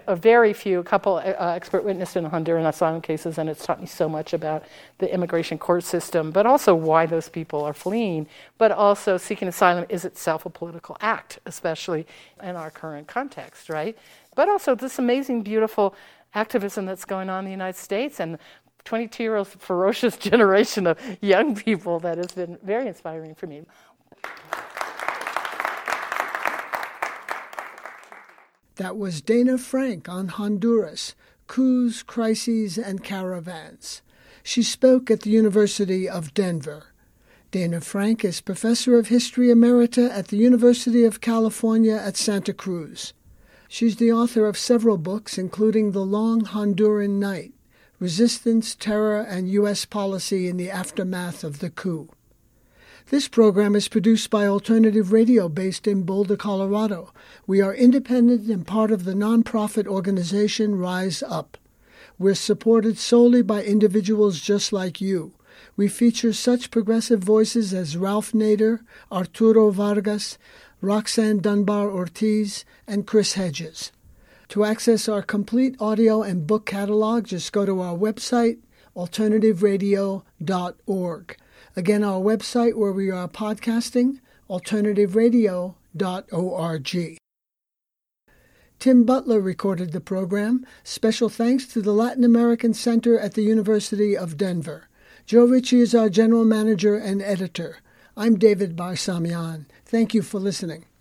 A: a couple expert witness in Honduran asylum cases, and it's taught me so much about the immigration court system, but also why those people are fleeing. But also seeking asylum is itself a political act, especially in our current context, right? But also this amazing, beautiful activism that's going on in the United States, and 22-year-old ferocious generation of young people that has been very inspiring for me.
B: That was Dana Frank on Honduras, coups, crises, and caravans. She spoke at the University of Denver. Dana Frank is Professor of History Emerita at the University of California at Santa Cruz. She's the author of several books, including The Long Honduran Night, Resistance, Terror, and U.S. Policy in the Aftermath of the Coup. This program is produced by Alternative Radio based in Boulder, Colorado. We are independent and part of the nonprofit organization Rise Up. We're supported solely by individuals just like you. We feature such progressive voices as Ralph Nader, Arturo Vargas, Roxanne Dunbar-Ortiz, and Chris Hedges. To access our complete audio and book catalog, just go to our website, alternativeradio.org. Again, our website where we are podcasting, alternativeradio.org. Tim Butler recorded the program. Special thanks to the Latin American Center at the University of Denver. Joe Ritchie is our general manager and editor. I'm David Barsamian. Thank you for listening.